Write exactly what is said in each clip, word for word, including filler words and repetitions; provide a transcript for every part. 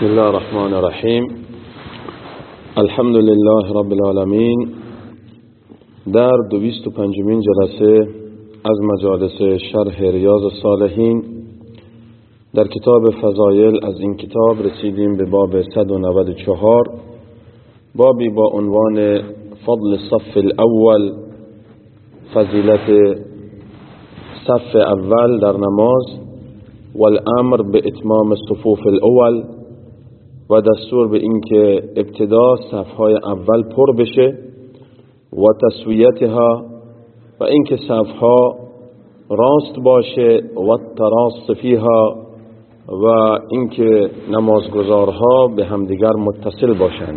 بسم الله الرحمن الرحیم. الحمد لله رب العالمین. در دویست و پنجمین جلسه از مجالس شرح ریاض الصالحین در کتاب فضایل از این کتاب رسیدیم به باب صد و نود و چهار، بابی با عنوان فضل الصف الاول، فضیلت صف اول در نماز، والامر به اتمام الصفوف الاول، و دستور به این که ابتدا صفهای اول پر بشه، و تسویتها، و این که صفها راست باشه، و تراص فیها، و این که نمازگزارها به همدیگر متصل باشند.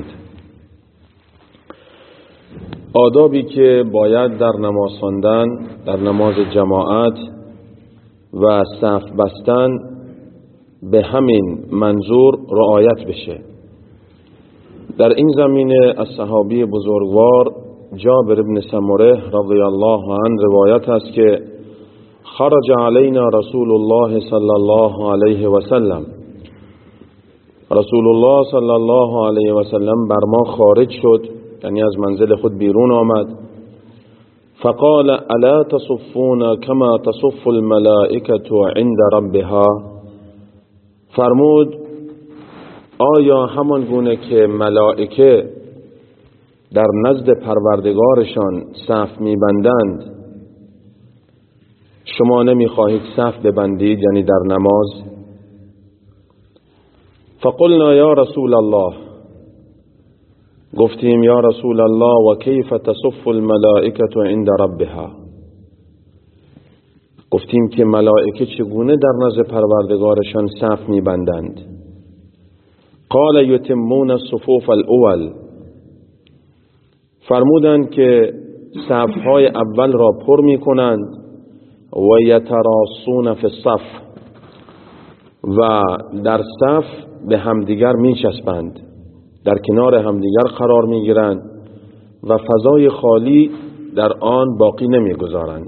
آدابی که باید در نماز خواندن، در نماز جماعت و صف بستن به همین منظور رعایت بشه. در این زمینه از صحابی بزرگوار جابر بن سمره رضی الله عنه روایت است که خرج علینا رسول الله صلی الله علیه و سلم، رسول الله صلی الله علیه و سلم بر ما خارج شد، یعنی از منزل خود بیرون آمد. فقال الا تصفون كما تصف الملائكة عند ربها، فرمود آیا همان گونه که ملائکه در نزد پروردگارشان صف میبندند شما نمیخواهید صف ببندید، یعنی در نماز؟ فقلنا یا رسول الله، گفتیم یا رسول الله و کیف تصف الملائکة عند ربها، گفتیم که ملائکه چگونه در نزد پروردگارشان صف میبندند؟ قال یتمون الصفوف الاول، فرمودند که صفهای اول را پر میکنند، و یتراصون فی الصف، و در صف به همدیگر میچسبند، در کنار همدیگر قرار میگیرند و فضای خالی در آن باقی نمیگذارند.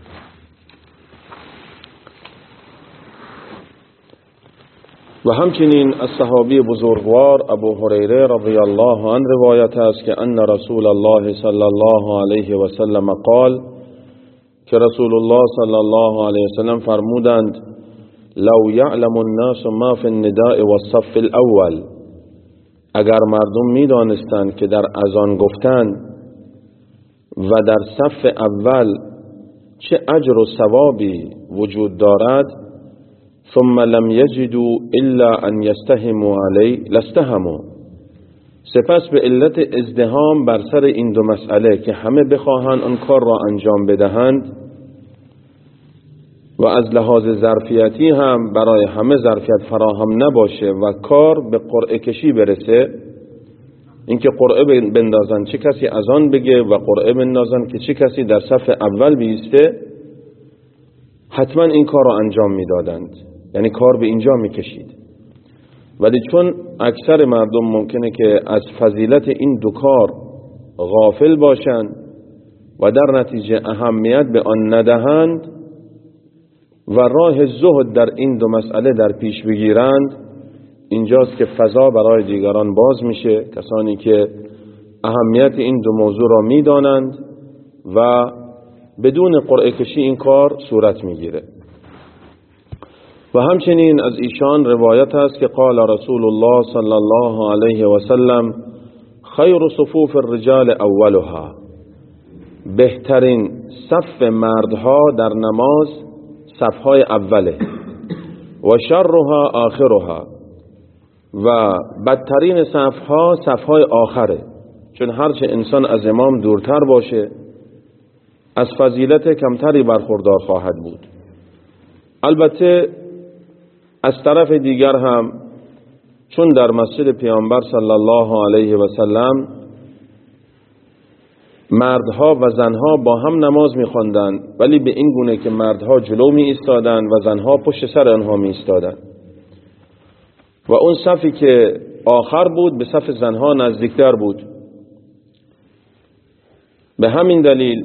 و همچنین از صحابی بزرگوار ابو هریره رضی الله عنه روایت است که ان رسول الله صلی الله علیه و سلم قال، که رسول الله صلی الله علیه و سلم فرمودند لو یعلم الناس ما فی النداء والصف الاول، اگر مردم میدانستند که در اذان گفتن و در صف اول چه اجر و ثوابی وجود دارد، ثم لم یجدوا الا ان یستهموا علی لاستهموا، سپس به علت ازدحام بر سر این دو مسئله که همه بخواهند آن کار را انجام بدهند و از لحاظ ظرفیتی هم برای همه ظرفیت فراهم نباشه و کار به قرعه کشی برسه، اینکه قرعه بندازن چه کسی اذان بگه و قرعه بندازن که چه کسی در صف اول بیسته، حتما این کار را انجام میدادند، یعنی کار به اینجا میکشید. ولی چون اکثر مردم ممکنه که از فضیلت این دو کار غافل باشند و در نتیجه اهمیت به آن ندهند و راه زهد در این دو مسئله در پیش بگیرند، اینجاست که فضا برای دیگران باز میشه، کسانی که اهمیت این دو موضوع را میدانند و بدون قرعه کشی این کار صورت میگیره. و همچنین از ایشان روایت است که قال رسول الله صلی الله علیه و سلم خیر صفوف الرجال اولها، بهترین صف مردها در نماز صفهای اوله، و شرها آخرها، و بدترین صفها صفهای آخره، چون هرچه انسان از امام دورتر باشه از فضیلت کمتری برخوردار خواهد بود. البته از طرف دیگر هم چون در مسجد پیامبر صلی الله علیه و سلم مردها و زنها با هم نماز می‌خواندند، ولی به این گونه که مردها جلو می ایستادند و زنها پشت سر آنها می ایستادند، و اون صفی که آخر بود به صف زنها نزدیکتر بود. به همین دلیل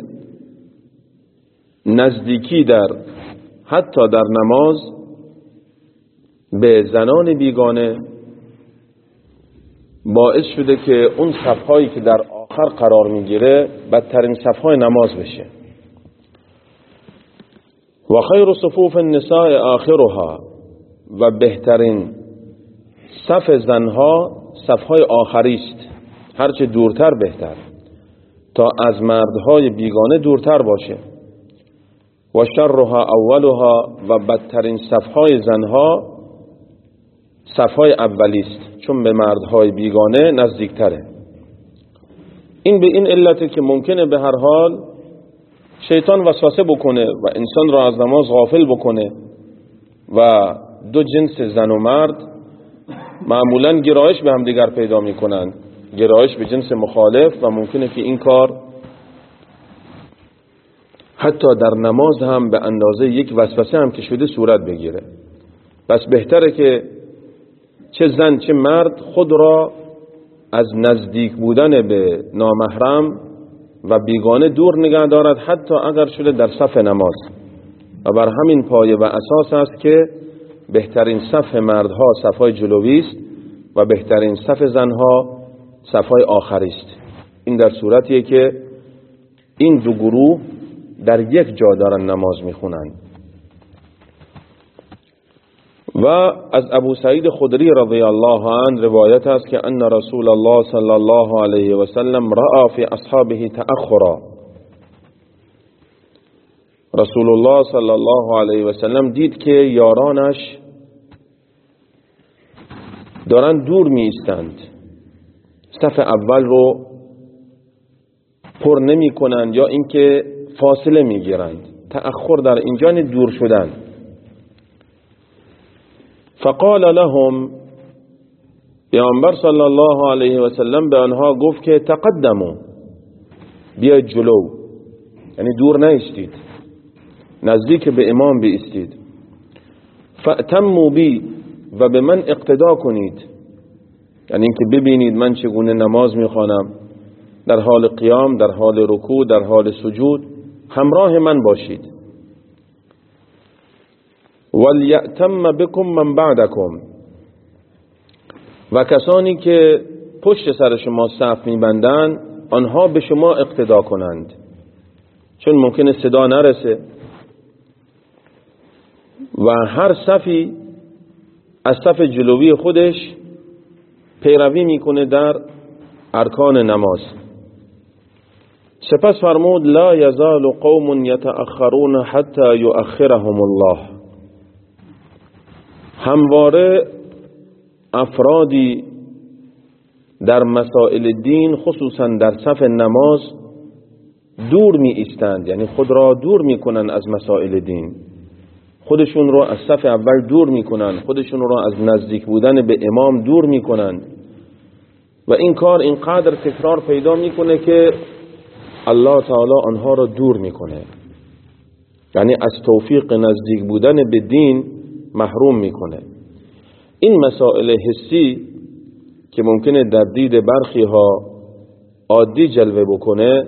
نزدیکی در حتی در نماز به زنان بیگانه باعث شده که اون صفهایی که در آخر قرار میگیره بدترین صفهای نماز بشه. و خیر صفوف النساء آخرها، و بهترین صف زنها صفهای آخری است، هرچه دورتر بهتر، تا از مردهای بیگانه دورتر باشه. و شرها اولها، و بدترین صفهای زنها صفهای اولی است، چون به مردهای بیگانه نزدیکتره. این به این علته که ممکنه به هر حال شیطان وسوسه بکنه و انسان را از نماز غافل بکنه و دو جنس زن و مرد معمولا گرایش به هم دیگر پیدا میکنن، گرایش به جنس مخالف، و ممکنه که این کار حتی در نماز هم به اندازه یک وسوسه هم که شده صورت بگیره. پس بهتره که چه زن چه مرد خود را از نزدیک بودن به نامحرم و بیگانه دور نگه دارد، حتی اگر شده در صف نماز. و بر همین پایه و اساس است که بهترین صف مردها صفهای جلوی است و بهترین صف زنها صفهای آخری است. این در صورتیه که این دو گروه در یک جا دارن نماز میخونن. و از ابو سعید خدری رضی الله عنه روایت است که ان رسول الله صلی الله علیه و سلم رأى فی اصحابه تأخرا. رسول الله صلی الله علیه و سلم دید که یارانش دارن دور می ایستند، صف اول رو پر نمی کنند یا اینکه فاصله می گیرند. تأخر در اینجا دور شدن. فقال لهم، پیامبر صلی الله علیه و سلم به آنها گفت که تقدموا، بیاید جلو، یعنی دور نایستید، نزدیک به امام بایستید. فاتموا بی، و به من اقتدا کنید، یعنی اینکه ببینید من چگونه نماز میخوانم، در حال قیام، در حال رکوع، در حال سجود همراه من باشید. ولیأتم بكم من بعدکم، و کسانی که پشت سر شما صف میبندند آنها به شما اقتدا کنند، چون ممکنه صدا نرسه و هر صفی از صف جلوی خودش پیروی میکنه در ارکان نماز. سپس فرمود لا یزال قوم یتأخرون حتی یؤخرهم الله، همواره افرادی در مسائل دین خصوصا در صف نماز دور می ایستند، یعنی خود را دور می کنند از مسائل دین، خودشون را از صف اول دور می کنند، خودشون را از نزدیک بودن به امام دور می کنند و این کار اینقدر تکرار پیدا می کنه که الله تعالی آنها را دور می کنه، یعنی از توفیق نزدیک بودن به دین محروم می کنه. این مسائل حسی که ممکنه در دید برخی ها عادی جلوه بکنه،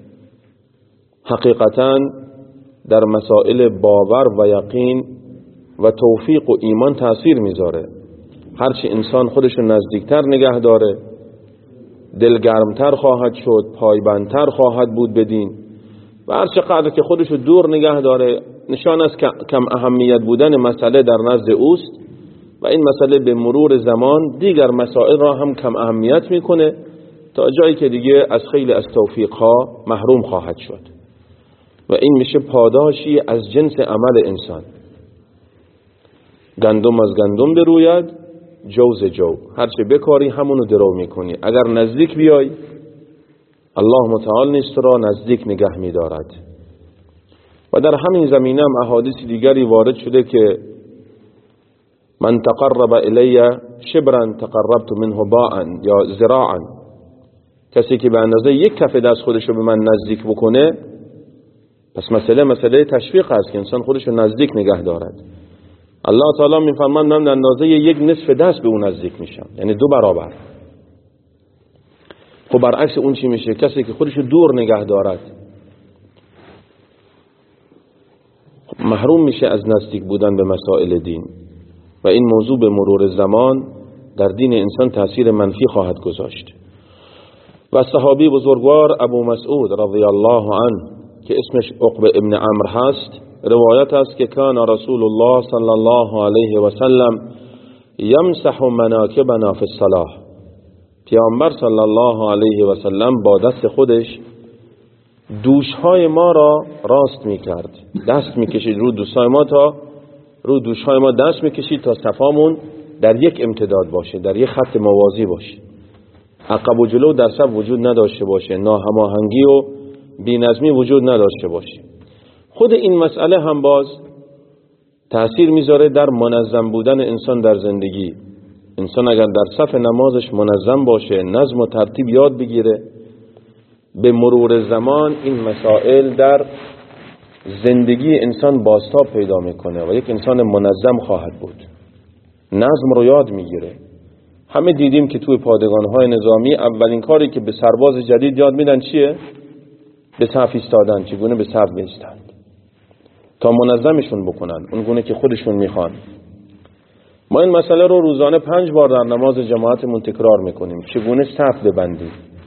حقیقتاً در مسائل باور و یقین و توفیق و ایمان تأثیر میذاره. هرچی انسان خودش نزدیکتر نگه داره، دلگرمتر خواهد شد، پایبندتر خواهد بود به دین، و هر چقدر که خودش دور نگه داره نشان است که کم اهمیت بودن مسئله در نزد اوست و این مسئله به مرور زمان دیگر مسائل را هم کم اهمیت میکنه تا جایی که دیگه از خیلی از توفیقها محروم خواهد شد و این میشه پاداشی از جنس عمل انسان. گندم از گندم بروید، جو ز جو، هرچه بکاری همونو درو میکنی. اگر نزدیک بیای الله متعال نیست را نزدیک نگه میدارد. و در همین زمینه هم احادیث دیگری وارد شده که من تقرب الی شبرا تقربت منه باعا یا ذراعا، کسی که به اندازه یک کف دست خودش رو به من نزدیک بکنه، پس مسئله مسئله تشویق است که انسان خودش رو نزدیک نگه دارد. الله تعالی میفرماید من به اندازه یک نصف دست به اون نزدیک میشم، یعنی دو برابر. خب برعکس اون چی میشه؟ کسی که خودش رو دور نگه دارد محروم میشه از نزدیک بودن به مسائل دین و این موضوع به مرور زمان در دین انسان تأثیر منفی خواهد گذاشت. و صحابی بزرگوار ابو مسعود رضی الله عنه که اسمش عقبه ابن عمرو هست، روایت است که کان رسول الله صلی الله علیه و سلم یمسح مناکبنا فی الصلاة، پیامبر صلی الله علیه و سلم با دست خودش دوشهای ما را راست میکرد، دست میکشید رو دوشهای ما تا رو دوشهای ما دست میکشید تا صفامون در یک امتداد باشه، در یک خط موازی باشه، عقب و جلو در صف وجود نداشته باشه، ناهماهنگی و بی‌نظمی وجود نداشته باشه. خود این مسئله هم باز تأثیر میذاره در منظم بودن انسان در زندگی. انسان اگر در صف نمازش منظم باشه، نظم و ترتیب یاد بگیره، به مرور زمان این مسائل در زندگی انسان بازتاب پیدا میکنه و یک انسان منظم خواهد بود، نظم رو یاد میگیره. همه دیدیم که توی پادگان‌های نظامی اولین کاری که به سرباز جدید یاد میدن چیه؟ به صف ایستادن، چگونه به صف بایستند تا منظمشون بکنن اونگونه که خودشون میخوان. ما این مسئله رو روزانه پنج بار در نماز جماعتمون تکرار میکنیم، چگونه صف ببندیم.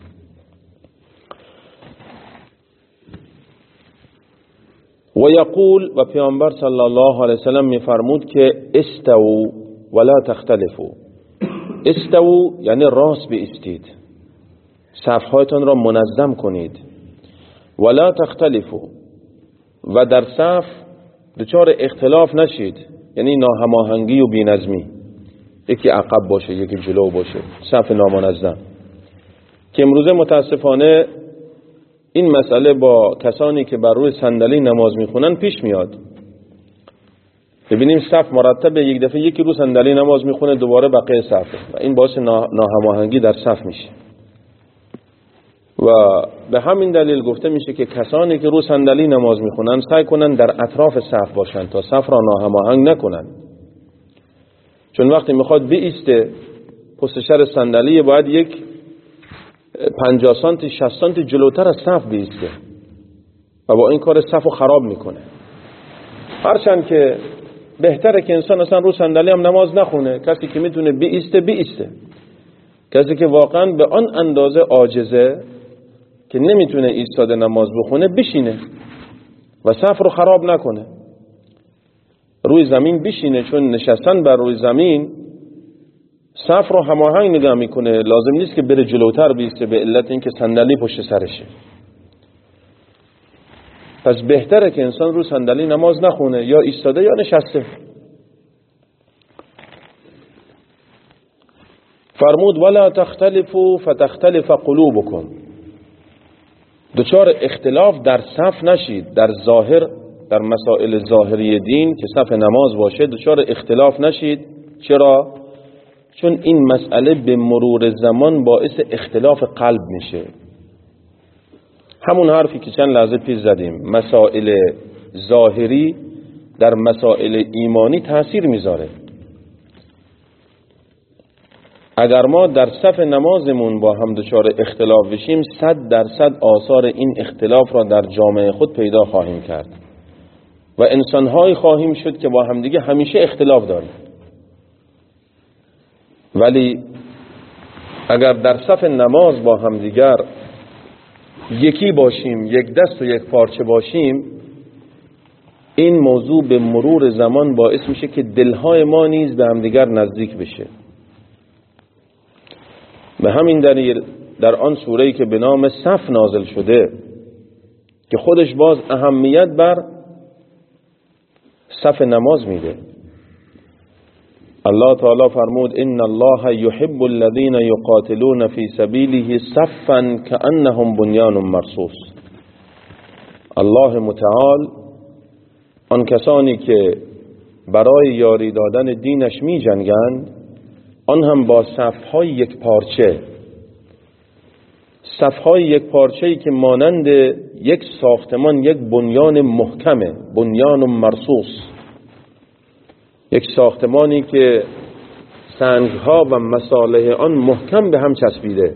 و یقول، و پیامبر صلی الله علیه وسلم میفرمود که استو ولا تختلفوا. استو یعنی راست بایستید، صف‌هایتان را منظم کنید. ولا تختلفوا، و در صف دچار اختلاف نشید، یعنی ناهماهنگی و بی‌نظمی، یکی عقب باشه یکی جلو باشه، صف نامنظم. که امروزه متاسفانه این مسئله با کسانی که بر روی صندلی نماز میخونن پیش میاد. ببینیم صف مرتب، یک دفعه یکی رو صندلی نماز میخونه دوباره بقیه صف، و این باعث ناهماهنگی در صف میشه. و به همین دلیل گفته میشه که کسانی که رو صندلی نماز میخونن سعی کنن در اطراف صف باشن تا صف را ناهماهنگ نکنن. چون وقتی میخواد بایسته پشت سر صندلی باید یک پنجاه سانتی شصت سانتی جلوتر از صف بایسته و با این کار صف رو خراب میکنه. هرچند که بهتره که انسان اصلا رو صندلی هم نماز نخونه، کسی که میتونه بایسته بایسته، کسی که واقعا به آن اندازه عاجزه که نمیتونه ایستاده نماز بخونه بشینه و صف رو خراب نکنه، روی زمین بشینه، چون نشستن بر روی زمین صف رو هماهنگ نگاه میکنه. لازم نیست که بره جلوتر بیسته به علت اینکه صندلی پشت سرشه. پس بهتره که انسان رو صندلی نماز نخونه، یا ایستاده یا نشسته. فرمود ولا تختلفوا فتختلف قلوبكم، دچار اختلاف در صف نشید، در ظاهر، در مسائل ظاهری دین که صف نماز باشه دچار اختلاف نشید. چرا؟ چون این مسئله به مرور زمان باعث اختلاف قلب میشه. همون حرفی که چند لحظه پیش زدیم، مسائل ظاهری در مسائل ایمانی تأثیر میذاره. اگر ما در صف نمازمون با هم دچار اختلاف بشیم، صد درصد آثار این اختلاف را در جامعه خود پیدا خواهیم کرد و انسان‌هایی خواهیم شد که با همدیگه همیشه اختلاف داریم. ولی اگر در صف نماز با همدیگر یکی باشیم، یک دست و یک پارچه باشیم، این موضوع به مرور زمان باعث میشه که دلهای ما نیز به همدیگر نزدیک بشه. به همین دلیل در آن سوره‌ای که به نام صف نازل شده که خودش باز اهمیت بر صف نماز میده، الله تعالی فرمود ان الله يحب الذين يقاتلون في سبيله صفا كأنهم بنيان مرصوص. الله متعال آن کسانی که برای یاری دادن دینش می جنگند، آن هم با صفهای یک پارچه، صفهای یک پارچه‌ای که مانند یک ساختمان، یک بنیان محکمه، بنیان مرصوص، یک ساختمانی که سنگها و مصالح آن محکم به هم چسبیده،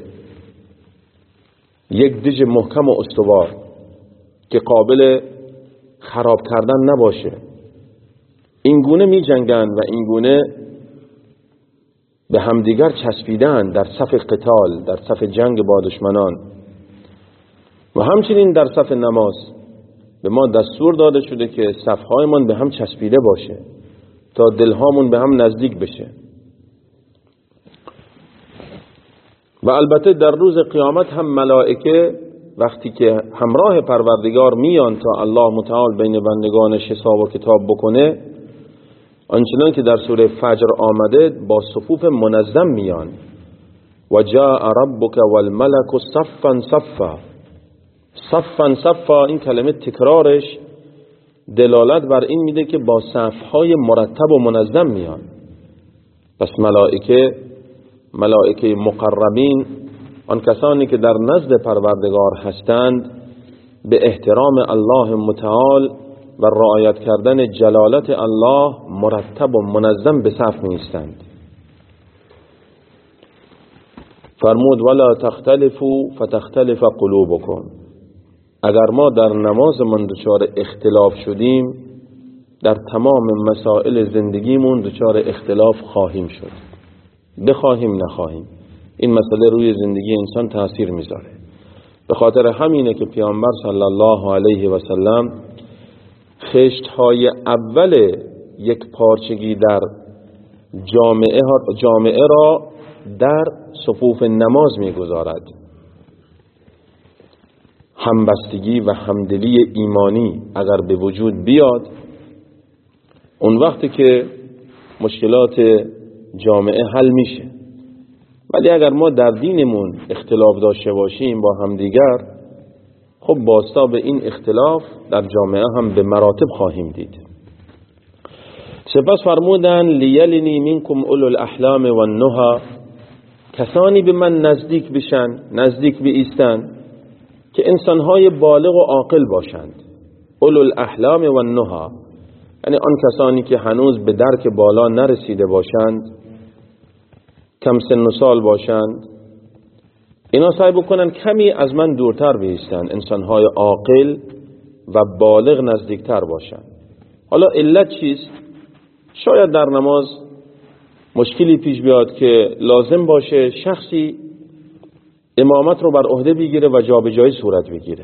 یک دژ محکم و استوار که قابل خراب کردن نباشه. این گونه می جنگن و این گونه به به همدیگر چسبیدن در صف قتال، در صف جنگ با دشمنان. و همچنین در صف نماز به ما دستور داده شده که صفهایمان به هم چسبیده باشه تا دلهامون به هم نزدیک بشه. و البته در روز قیامت هم ملائکه وقتی که همراه پروردگار میان تا الله متعال بین بندگانش حساب و کتاب بکنه، آنچنان که در سوره فجر آمده با صفوف منظم میان. و جاء ربک والملک صفا صفا. صفا صفا، این کلمه تکرارش دلالت بر این میده که با صفهای مرتب و منظم میان. پس ملائکه ملائکه مقربین، آن کسانی که در نزد پروردگار هستند، به احترام الله متعال و رعایت کردن جلالت الله مرتب و منظم به صف می‌ایستند. فرمود ولا تختلفوا فتختلف قلوبکم. اگر ما در نمازمون دچار اختلاف شدیم، در تمام مسائل زندگیمون دچار اختلاف خواهیم شد، بخواهیم نخواهیم. این مسئله روی زندگی انسان تأثیر میذاره. به خاطر همینه که پیامبر صلی الله علیه و سلم خشت‌های اول یک پارچگی در جامعه, جامعه را در صفوف نماز میگذارد. همبستگی و همدلی ایمانی اگر به وجود بیاد، اون وقتی که مشکلات جامعه حل میشه. ولی اگر ما در دینمون اختلاف داشته باشیم با همدیگر، خب باستا به این اختلاف در جامعه هم به مراتب خواهیم دید. سپس فرمودن لیلنی منکم اولو الاحلام و النهی، کسانی به من نزدیک بشن، نزدیک بایستن که انسانهای بالغ و عاقل باشند. اولو الاحلام و النهی یعنی آن کسانی که هنوز به درک بالا نرسیده باشند، کم سن و سال باشند. اینا سعی بکنن کمی از من دورتر بایستن، انسانهای عاقل و بالغ نزدیکتر باشند. حالا علت چیست؟ شاید در نماز مشکلی پیش بیاد که لازم باشه شخصی امامت رو بر عهده بگیره و جابجایی صورت بگیره.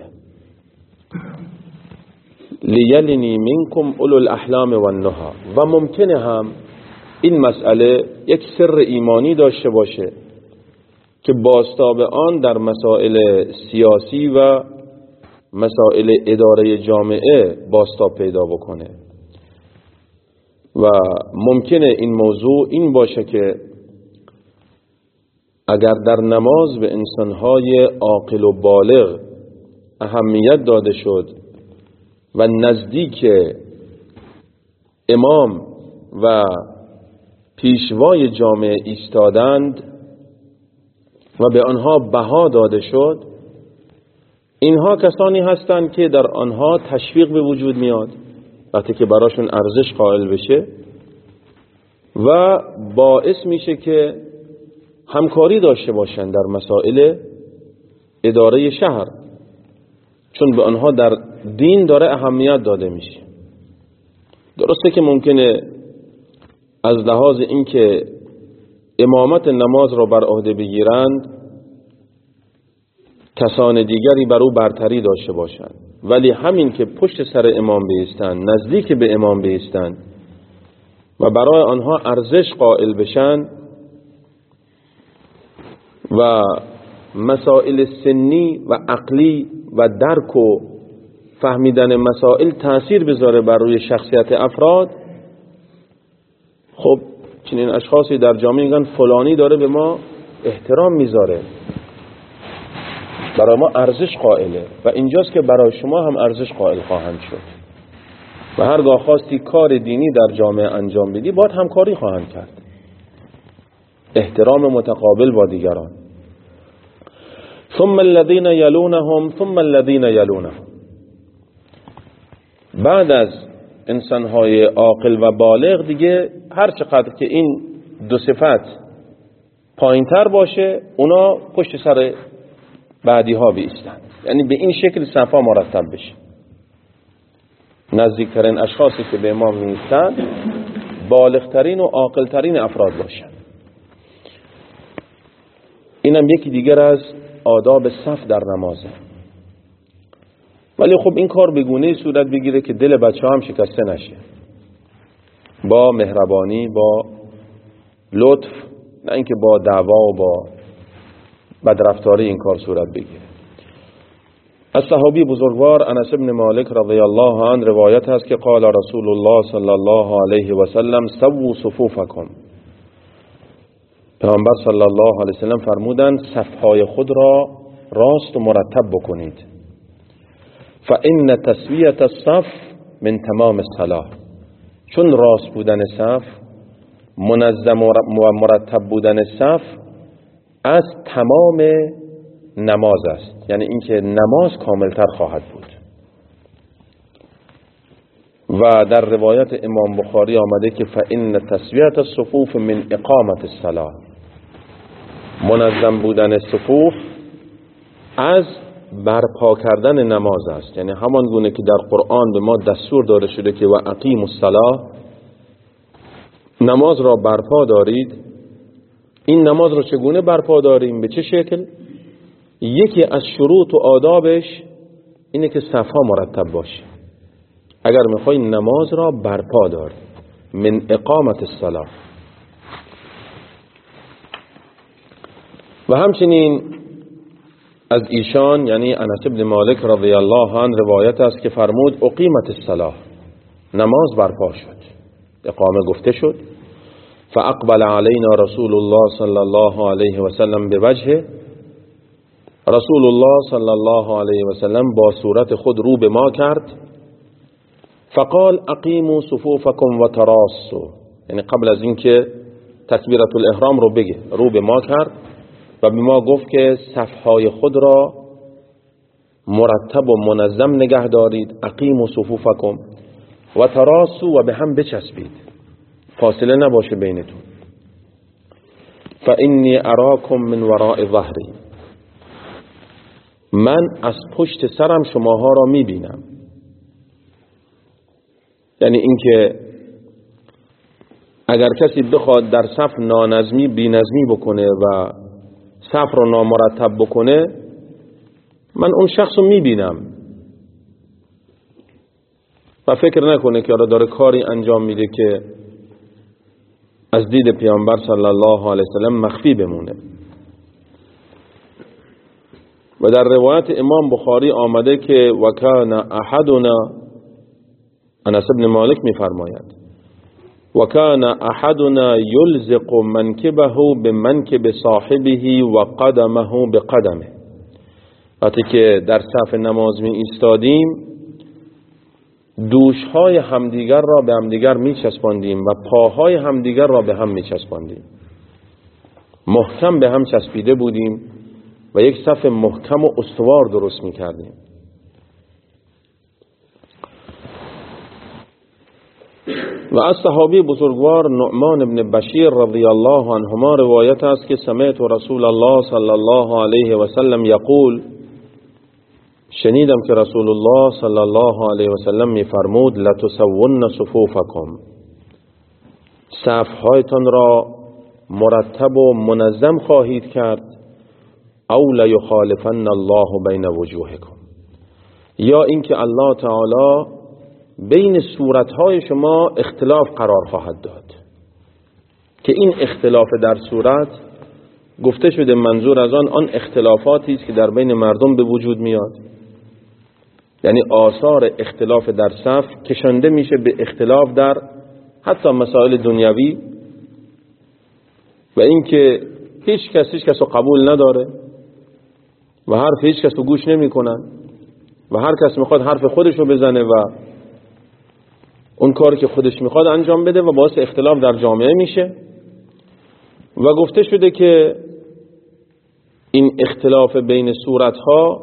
لیلنی منکم اولو الاحلام و النهی. و ممکنه هم این مسئله یک سر ایمانی داشته باشه که بازتاب آن در مسائل سیاسی و مسائل اداره جامعه بازتاب پیدا بکنه. و ممکنه این موضوع این باشه که اگر در نماز به انسانهای عاقل و بالغ اهمیت داده شد و نزدیک امام و پیشوای جامعه ایستادند و به آنها بها داده شد، اینها کسانی هستند که در آنها تشویق به وجود میاد وقتی که براشون ارزش قائل بشه و باعث میشه که همکاری داشته باشند در مسائل اداره شهر، چون به آنها در دین داره اهمیت داده میشه. درسته که ممکنه از لحاظ اینکه امامت نماز را بر عهده بگیرند کسان دیگری بر او برتری داشته باشند، ولی همین که پشت سر امام بایستند، نزدیک به امام بایستند و برای آنها ارزش قائل بشن و مسائل سنی و عقلی و درک و فهمیدن مسائل تأثیر بذاره بر روی شخصیت افراد، خب چنین اشخاصی در جامعه میگن فلانی داره به ما احترام میذاره، برای ما ارزش قائله و اینجاست که برای شما هم ارزش قائل خواهند شد و هرگاه خواستی کار دینی در جامعه انجام بدی باید همکاری خواهند کرد، احترام متقابل با دیگران. ثم الذين يلونهم ثم الذين يلونهم. بعد از انسانهای عاقل و بالغ دیگه هر چقدر که این دو صفت پایینتر باشه اونا پشت سر بعدی ها بایستند، یعنی به این شکل صفا مرتب بشه. نزدیکترین اشخاصی که به امام میایستند بالغترین و عاقلترین افراد باشند. اینم یکی دیگر از آداب صف در نمازه. ولی خب این کار به گونه‌ای صورت بگیره که دل بچه‌ها هم شکسته نشه، با مهربانی، با لطف، نه اینکه با دعوا و با بدرفتاری این کار صورت بگیره. از صحابی بزرگوار انس بن مالک رضی الله عنه روایت هست که قال رسول الله صلی الله علیه و سلم سووا صفوفکم. پیامبر صلی الله علیه و سلم فرمودند صفهای خود را راست و مرتب بکنید. فإن تسویة الصف من تمام الصلاة، چون راست بودن صف، منظم و مرتب بودن صف از تمام نماز است، یعنی اینکه نماز کاملتر خواهد بود. و در روایت امام بخاری آمده که فإن تسویة الصفوف من اقامت الصلاة، منظم بودن صفوف از برپا کردن نماز است، یعنی همان گونه که در قرآن به ما دستور داده شده که و اقیموا الصلاة، نماز را برپا دارید. این نماز را چگونه برپا داریم؟ به چه شکل؟ یکی از شروط و آدابش اینه که صفها مرتب باشه. اگر میخوای نماز را برپا داری، من اقامت الصلاة. و همچنین از ایشان یعنی انس بن مالک رضی الله عنه روایت است که فرمود اقیمت الصلاة، نماز برپا شد، اقامه گفته شد. فاقبل علینا رسول الله صلی الله علیه و سلم بوجهه، رسول الله صلی الله علیه و سلم با صورت خود رو به ما کرد. فقال اقیموا صفوفکم و تراصوا، یعنی قبل از اینکه تکبیرة الاحرام رو بگه رو به ما کرد و به ما گفت که صفهای خود را مرتب و منظم نگه دارید. اقیموا صفوفکم و تراصوا، و به هم بچسبید، فاصله نباشه بینتون. فانی اراکم من وراء ظهری، من از پشت سرم شماها را میبینم. یعنی اینکه اگر کسی بخواد در صف نانظمی بی‌نظمی بکنه و صف را نامرتب بکنه، من اون شخص رو میبینم و فکر نکنه که آره داره کاری انجام میده که از دید پیامبر صلی الله علیه وسلم مخفی بمونه. و در روایت امام بخاری آمده که وکان احدنا، انس بن مالک میفرماید وکان احدنا یلزق منکبه بمنکب صاحبه و قدمه بقدمه. وقتی که در صف نماز می ایستادیم، دوشهای همدیگر را به همدیگر می چسباندیم و پاهای همدیگر را به هم می چسباندیم، محکم به هم چسبیده بودیم و یک صف محکم و استوار درست می کردیم. و از صحابی بزرگوار نعمان بن بشیر رضی الله عنهما روایت است که سمعت رسول الله صلی الله علیه و سلم یقول، شنیدم که رسول الله صلی الله علیه و سلم می فرمود لتسون صفوفکم، صفهایتان را مرتب و منظم خواهید کرد. او لیخالفن الله بین وجوهکم، یا اینکه الله تعالی بین صورتهای شما اختلاف قرار خواهد داد. که این اختلاف در صورت گفته شده منظور از آن آن اختلافاتی است که در بین مردم به وجود میاد، یعنی آثار اختلاف در صف کشنده میشه به اختلاف در حتی مسائل دنیوی، و اینکه هیچ کس هیچ کس رو قبول نداره و حرف هیچ کس رو گوش نمی کنن و هر کس میخواد حرف خودش رو بزنه و اون کاری که خودش میخواد انجام بده و باعث اختلاف در جامعه میشه. و گفته شده که این اختلاف بین صورتها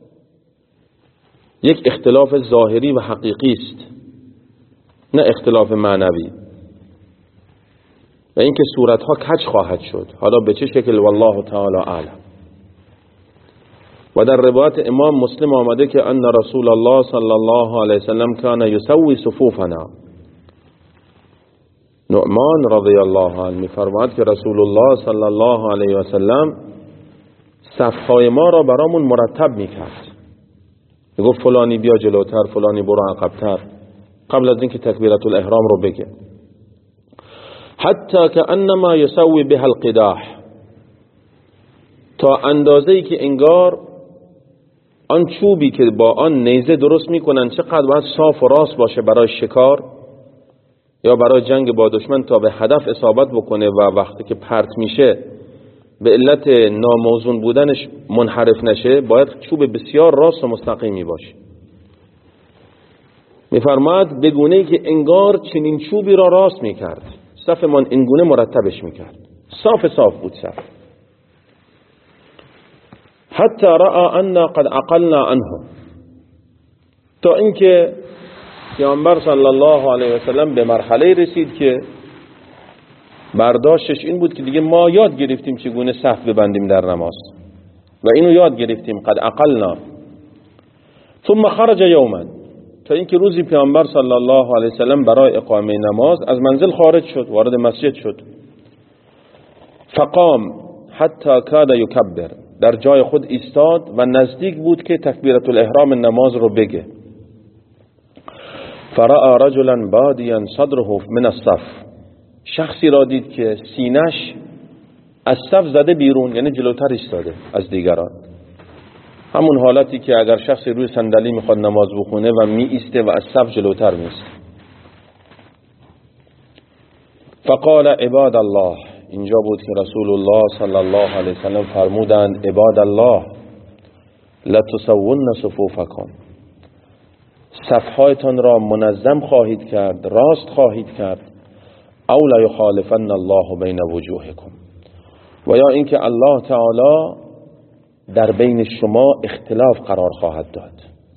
یک اختلاف ظاهری و حقیقی است، نه اختلاف معنوی، و اینکه صورتها کج خواهد شد. حالا به چه شکل والله تعالی اعلم. و در روایت امام مسلم آمده که ان رسول الله صلی الله علیه وسلم کان یسوی صفوفنا. نعمان رضی الله عنه می‌فرماید که رسول الله صلی الله علیه وسلم صفهای ما را برامون مرتب میکرد. میگفت فلانی بیا جلوتر، فلانی برو عقبتر، قبل از اینکه تکبیرت الاحرام رو بگه. حتی که انما یسوی به القداح، تا اندازه‌ای که انگار آن چوبی که با آن نیزه درست میکنن چقدر باید صاف و راست باشه برای شکار یا برای جنگ با دشمن تا به هدف اصابت بکنه و وقتی که پرت میشه به علت ناموزون بودنش منحرف نشه، باید چوب بسیار راست و مستقیمی باشه. میفرماد بگونه که انگار چنین چوبی را راست میکرد، صف من اینگونه مرتبش میکرد، صاف صاف بود صف. حتی رأى أن قد عقلنا عنه، تا اینکه پیامبر صلی الله علیه و سلم به مرحله رسید که برداشتش این بود که دیگه ما یاد گرفتیم چگونه صف ببندیم در نماز و اینو یاد گرفتیم، قد عقلنا. ثم خرج یوما، تا اینکه روزی پیامبر صلی الله علیه و سلم برای اقامه نماز از منزل خارج شد، وارد مسجد شد. فقام حتی کاد یکبر، در جای خود ایستاد و نزدیک بود که تکبیرت الاحرام نماز رو بگه. فرأى رجلا بادیا صدره من الصف، شخصی را دید که سینش از صف زده بیرون، یعنی جلوتر ایستاده از دیگران. همون حالتی که اگر شخصی روی صندلی میخواد نماز بخونه و می ایسته و از صف جلوتر میسته. فقال عباد الله، اینجا بود که رسول الله صلی الله علیه وسلم فرمودند عباد الله لتسون صفوفکم، صفهایتان را منظم خواهید کرد، راست خواهید کرد. او لا یخالفن الله بین وجوهکم، و یا اینکه الله تعالی در بین شما اختلاف قرار خواهد داد.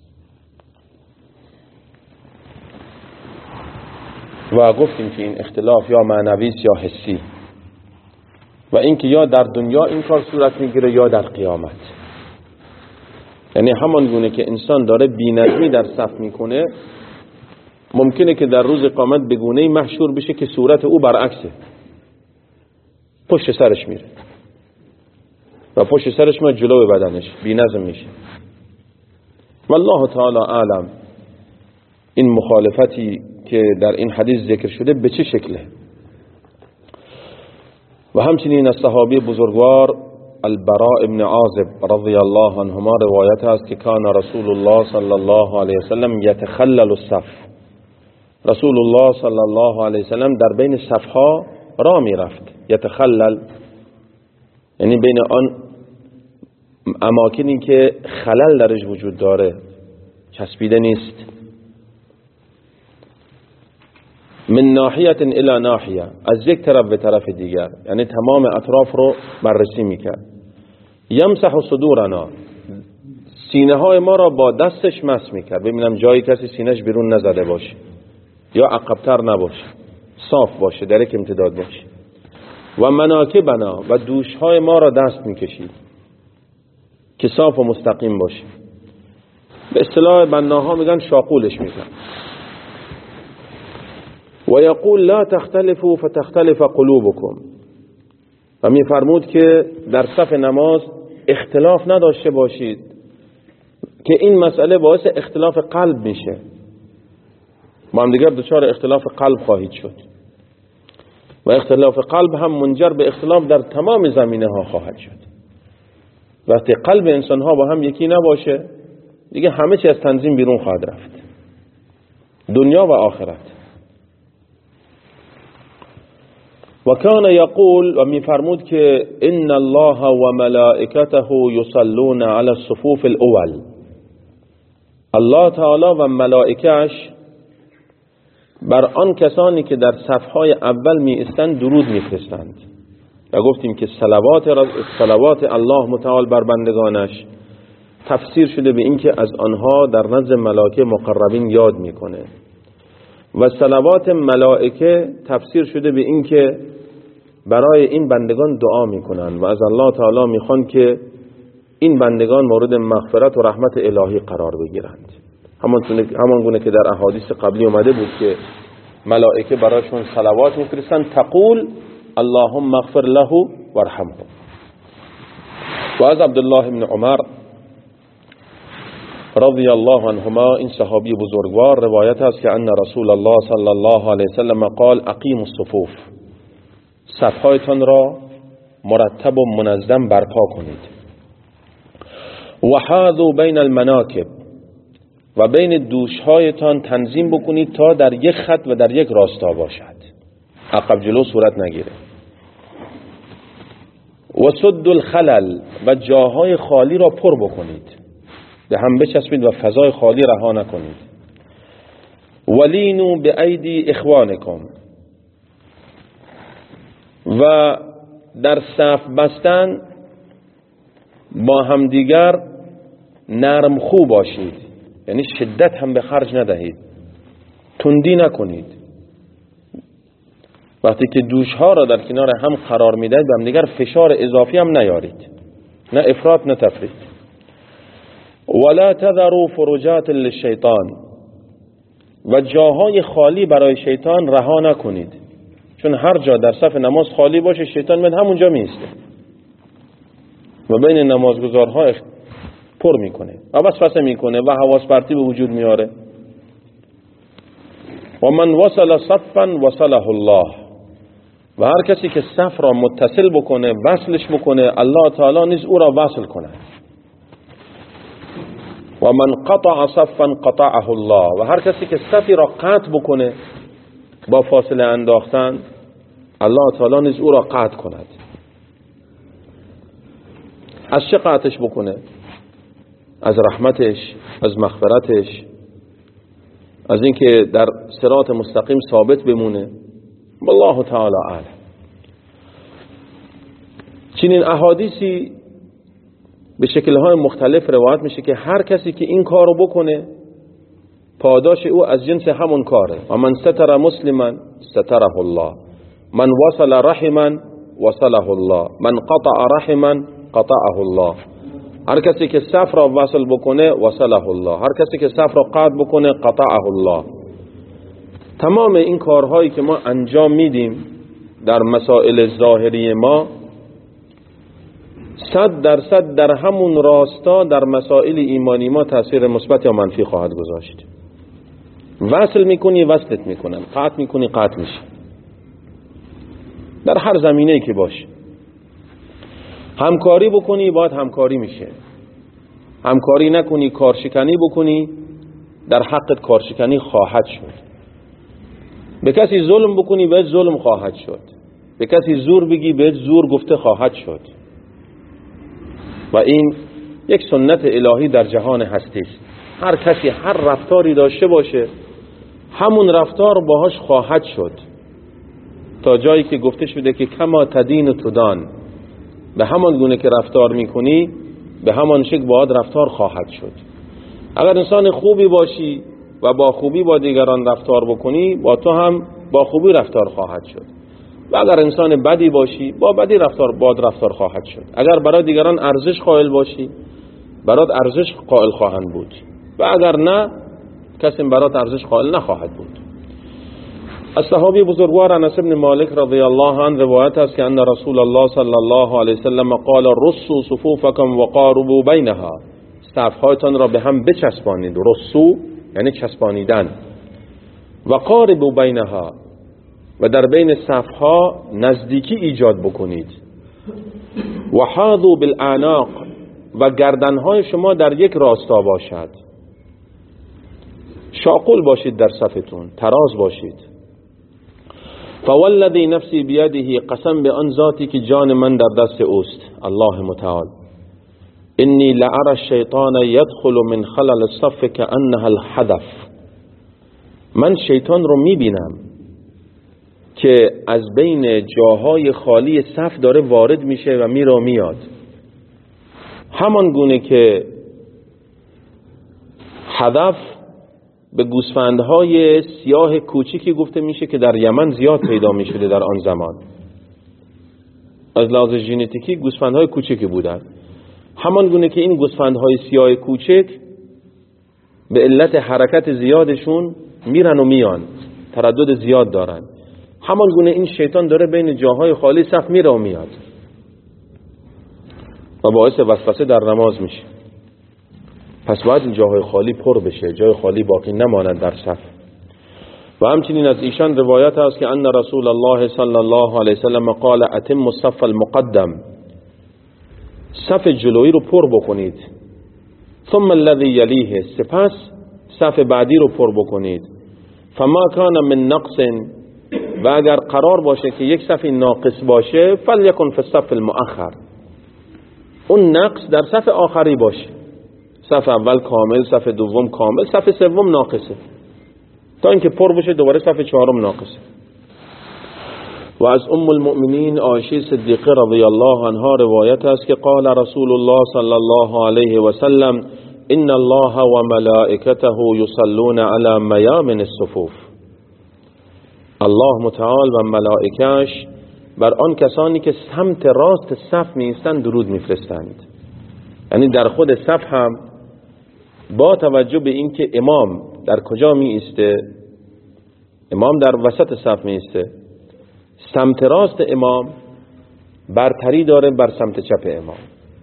و گفتیم که این اختلاف یا معنوی است یا حسی، و اینکه یا در دنیا این کار صورت میگیره یا در قیامت. یعنی همان گونه که انسان داره بی‌نظمی در صف میکنه، ممکنه که در روز قیامت به گونه‌ای محشور بشه که صورت او برعکسه، پشت سرش میره و پشت سرش ما جلو بدنش بی‌نظم میشه. والله تعالی اعلم این مخالفتی که در این حدیث ذکر شده به چه شکله. و همچنین از صحابی بزرگوار البراء ابن عازب رضی الله عنهما روایت است که کان رسول الله صلی الله علیه وسلم یتخلل الصف، رسول الله صلی الله علیه وسلم در بین صفها را می رفت. یتخلل یعنی بین آن اماکنی که خلل درش وجود داره، چسبیده نیست. من ناحیه الى ناحیه، از یک طرف به طرف دیگر، یعنی تمام اطراف رو بررسی میکرد. یمسح صدورنا، سینه های ما را با دستش مس میکرد، ببینم جایی کسی سینهش بیرون نزده باشه یا عقبتر نباشه، صاف باشه، در یک امتداد باشه. و مناکبنا، و دوش های ما را دست میکشید که صاف و مستقیم باشه. به اصطلاح بناها میگن شاقولش میکرد. و یقول لا تختلفوا فتختلف قلوبکم، و میفرمود که در صف نماز اختلاف نداشته باشید که این مسئله باعث اختلاف قلب میشه، با هم دیگر دچار اختلاف قلب خواهید شد و اختلاف قلب هم منجر به اختلاف در تمام زمینه ها خواهد شد. وقتی قلب انسان ها با هم یکی نباشه دیگه همه چی از تنظیم بیرون خواهد رفت، دنیا و آخرت. و کان یقول، و میفرمود که ان الله و ملائکته یصلون علی الصفوف الاول، الله تعالی و ملائکه‌اش بر آن کسانی که در صفهای اول می ایستند درود میفرستند. و گفتیم که صلوات صلوات الله متعال بر بندگانش تفسیر شده به این که از آنها در نزد ملائکه مقربین یاد میکنه، و صلوات ملائکه تفسیر شده به این که برای این بندگان دعا میکنن و از الله تعالی میخوان که این بندگان مورد مغفرت و رحمت الهی قرار بگیرند. همان گونه که در احادیث قبلی اومده بود که ملائکه برایشون صلوات میفرستند، تقول اللهم اغفر له وارحمه. و از عبدالله بن عمر رضی الله عنهما، این صحابی بزرگوار، روایت است که ان رسول الله صلی الله علیه وسلم قال اقیموا الصفوف، صفهایتان را مرتب و منظم برپا کنید. و حاذوا بین المناکب، و بین دوشهایتان تنظیم بکنید تا در یک خط و در یک راستا باشد، عقب جلو صورت نگیره. و سد الخلل، و جاهای خالی را پر بکنید، به هم بچسبید و فضای خالی رها نکنید. ولینوا بایدی اخوانکم، و در صف بستن با همدیگر نرم خو باشید، یعنی شدت هم به خرج ندهید، تندی نکنید. وقتی که دوشها را در کنار هم قرار میدهید به همدیگر فشار اضافی هم نیارید، نه افراط نه تفریط. ولا تذروا فرجات للشیطان، و جاهای خالی برای شیطان رها نکنید، چون هر جا در صف نماز خالی باشه شیطان من همونجا میسته و بین نمازگزارها پر میکنه و وسوسه میکنه و حواس پرتی به وجود میاره. و من وصل صفا وصله الله، و هر کسی که صف را متصل بکنه، وصلش بکنه، الله تعالی نیز او را وصل کنه. و من قطع صفا قطعه الله، و هر کسی که صفی را قطع بکنه با فاصله انداختن، الله تعالی نیز او را قطع کند. از چه قطعش بکنه؟ از رحمتش، از مغفرتش، از اینکه در صراط مستقیم ثابت بمونه. والله تعالی اعلم. چنین احادیثی به شکل‌های مختلف روایت میشه که هر کسی که این کارو بکنه پاداش او از جنس همون کاره. و من ستر مسلما ستره الله، من وصل رحما وصله الله، من قطع رحما قطعه الله. هر کسی که صف را وصل بکنه وصله الله، هر کسی که صف را قطع بکنه قطعه الله. تمام این کارهایی که ما انجام میدیم در مسائل ظاهری ما صد درصد در همون راستا در مسائل ایمانی ما تاثیر مثبت یا منفی خواهد گذاشت. وصل میکنی وصلت میکنن، قطع میکنی قطع میشه، در هر زمینه‌ای که باشه. همکاری بکنی باید همکاری میشه، همکاری نکنی کارشکنی بکنی در حقت کارشکنی خواهد شد. به کسی ظلم بکنی بهت ظلم خواهد شد، به کسی زور بگی بهت زور گفته خواهد شد. و این یک سنت الهی در جهان هستی است. هر کسی هر رفتاری داشته باشه همون رفتار باهاش خواهد شد، تا جایی که گفته شده که کما تدین و تدان، به همان گونه که رفتار میکنی به همان شکل باید رفتار خواهد شد. اگر انسان خوبی باشی و با خوبی با دیگران رفتار بکنی، با تو هم با خوبی رفتار خواهد شد. و اگر انسان بدی باشی با بدی رفتار باد رفتار خواهد شد. اگر برای دیگران ارزش قائل باشی برات ارزش قائل خواهند بود، و اگر نه کسی برات ارزش قائل نخواهد بود. از صحابی بزرگوار انس بن مالک رضی الله عنه روایت است که ان رسول الله صلی الله علیه وسلم قال رصوا صفوفکم وقاربوا بینها، صفهایتان را به هم بچسبانید. رصو یعنی چسبانیدن. و قاربوا بینها، و در بین صفها نزدیکی ایجاد بکنید. و حاذوا بالاعناق، و گردنهای شما در یک راستا باشد. شاقل باشید در صفتون، تراز باشید. فوالذی نفسی بیده، قسم به آن ذاتی که جان من در دست اوست، الله متعال، انی لأرى الشیطان یدخل من خلل الصف کأنها الحدف، من شیطان رو میبینم که از بین جاهای خالی صف داره وارد میشه و میره و میاد، همان گونه که هدف به گوسفندهای سیاه کوچیکی گفته میشه که در یمن زیاد پیدا میشده در آن زمان. از لحاظ ژنتیکی گوسفندهای کوچیکی بودن. همان گونه که این گوسفندهای سیاه کوچک به علت حرکت زیادشون میرن و میان، تردد زیاد دارن، همان گونه این شیطان داره بین جاهای خالی صف میره و میاد. و باعث وسوسه در نماز میشه. پس باید این جاهای خالی پر بشه، جای خالی باقی نماند در صف. و همچنین از ایشان روایت است که ان رسول الله صلی الله علیه وسلم قال اتم الصف المقدم، صف جلویی رو پر بکنید، ثم الذي یلیه، سپس صف بعدی رو پر بکنید، فما کان من نقص، و اگر قرار باشه که یک صف ناقص باشه فلیکن فی الصف المؤخر، اون نقص در صف آخری باشه، صف اول کامل، صف دوم کامل، صف سوم ناقصه، تا اینکه پر بشه دوباره صف چهارم ناقصه. و از ام المؤمنین عایشه صدیقه رضی الله عنها روایت است که قال رسول الله صلی الله علیه و سلم ان الله و ملائکته یصلون علی میامن الصفوف، الله متعال و ملائکش بر آن کسانی که سمت راست صف می ایستند درود میفرستند. یعنی در خود صف هم با توجه به اینکه امام در کجا می ایسته، امام در وسط صف می ایسته، سمت راست امام برتری داره بر سمت چپ امام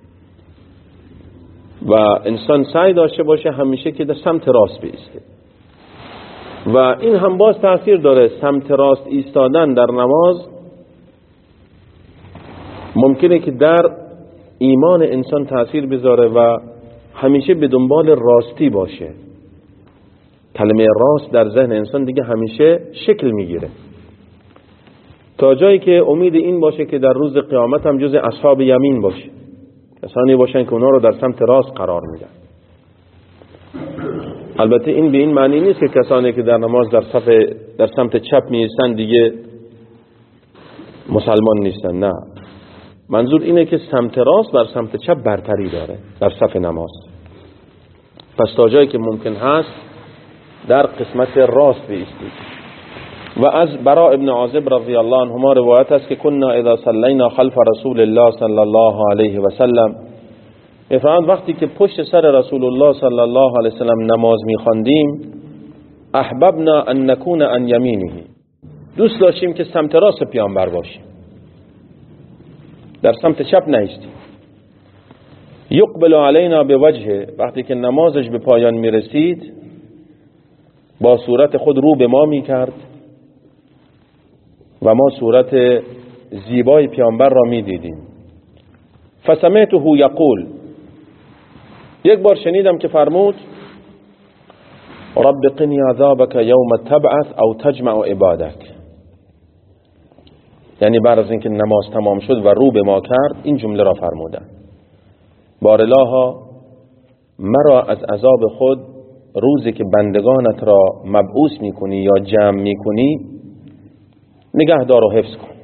و انسان سعی داشته باشه همیشه که در سمت راست بیسته. و این هم باز تأثیر داره، سمت راست ایستادن در نماز ممکنه که در ایمان انسان تأثیر بذاره و همیشه به دنبال راستی باشه. کلمه راست در ذهن انسان دیگه همیشه شکل میگیره، تا جایی که امید این باشه که در روز قیامت هم جز اصحاب یمین باشه، کسانی باشن که اونا رو در سمت راست قرار میدن. البته این به این معنی نیست که کسانی که در نماز در صف در سمت چپ میایستن دیگه مسلمان نیستن، نه، منظور اینه که سمت راست بر سمت چپ برتری داره در صف نماز. پس تا جایی که ممکن هست در قسمت راست بایستید. و از براء ابن عازب رضی الله عنهما روایت است که کنا اذا صلینا خلف رسول الله صلی الله علیه و سلم، افراد وقتی که پشت سر رسول الله صلی الله علیه و سلم نماز می‌خواندیم، احببنا ان نكون عن یمینه، دوست داشتیم که سمت راست پیامبر باشیم، در سمت چپ نایستیم. یقبل علینا بوجهه، وقتی که نمازش به پایان میرسید با صورت خود رو به ما میکرد و ما صورت زیبای پیامبر را میدیدیم. فسمعته یقول، یک بار شنیدم که فرمود رب قنی عذابک یوم تبعث او تجمع عبادک، یعنی بعد از اینکه نماز تمام شد و رو به ما کرد این جمله را فرمودن: بارالها مرا از عذاب خود روزی که بندگانت را مبعوث میکنی یا جمع میکنی نگهدار و حفظ کن.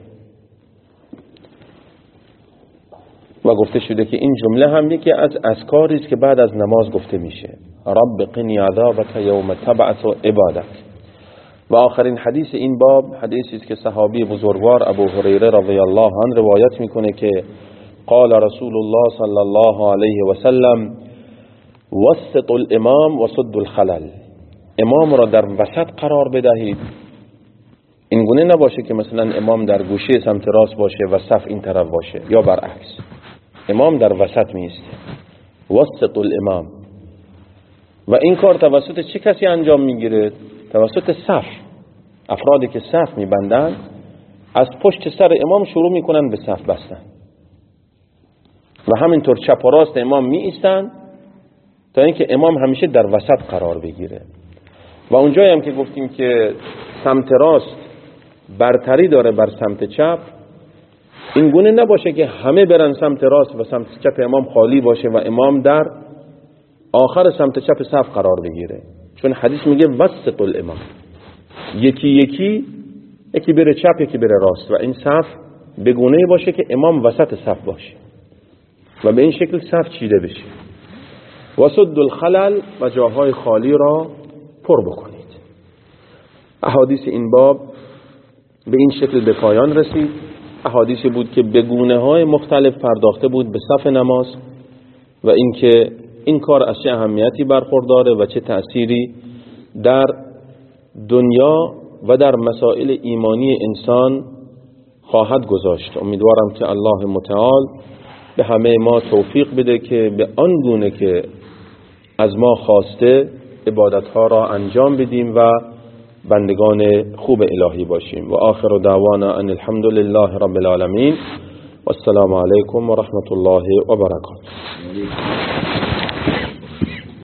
و گفته شده که این جمله هم یکی از اذکاری است که بعد از نماز گفته میشه: رب قنی عذابک یوم تبعث عبادک. و آخرین حدیث این باب حدیثی است که صحابی بزرگوار ابو هریره رضی الله عنه روایت میکنه که قال رسول الله صلی الله علیه و سلم وسط الامام و سد الخلل، امام را در وسط قرار بدهید. این گونه نباشه که مثلا امام در گوشه سمت راست باشه و صف این طرف باشه، یا برعکس، امام در وسط میسته، وسط الامام. و این کار توسط چه کسی انجام میگیره؟ توسط صف. افرادی که صف میبندن از پشت سر امام شروع میکنن به صف بستن و همینطور چپ و راست امام می ایستن تا اینکه امام همیشه در وسط قرار بگیره. و اونجایی هم که گفتیم که سمت راست برتری داره بر سمت چپ، این گونه نباشه که همه برن سمت راست و سمت چپ امام خالی باشه و امام در آخر سمت چپ صف قرار بگیره، چون حدیث میگه وسط الامام، یکی یکی یکی بره چپ یکی بره راست و این صف به گونه باشه که امام وسط صف باشه و به این شکل صف چیده بشه. وسد الخلل، و جاهای خالی را پر بکنید. احادیث این باب به این شکل به پایان رسید. احادیثی بود که به گونه های مختلف پرداخته بود به صف نماز و اینکه این کار از چه اهمیتی برخورداره و چه تأثیری در دنیا و در مسائل ایمانی انسان خواهد گذاشت. امیدوارم که الله متعال به همه ما توفیق بده که به آن گونه که از ما خواسته عبادتها را انجام بدیم و بندگان خوب الهی باشیم. و آخر دعوانا ان الحمد لله رب العالمین و السلام علیکم و رحمت الله و برکاته.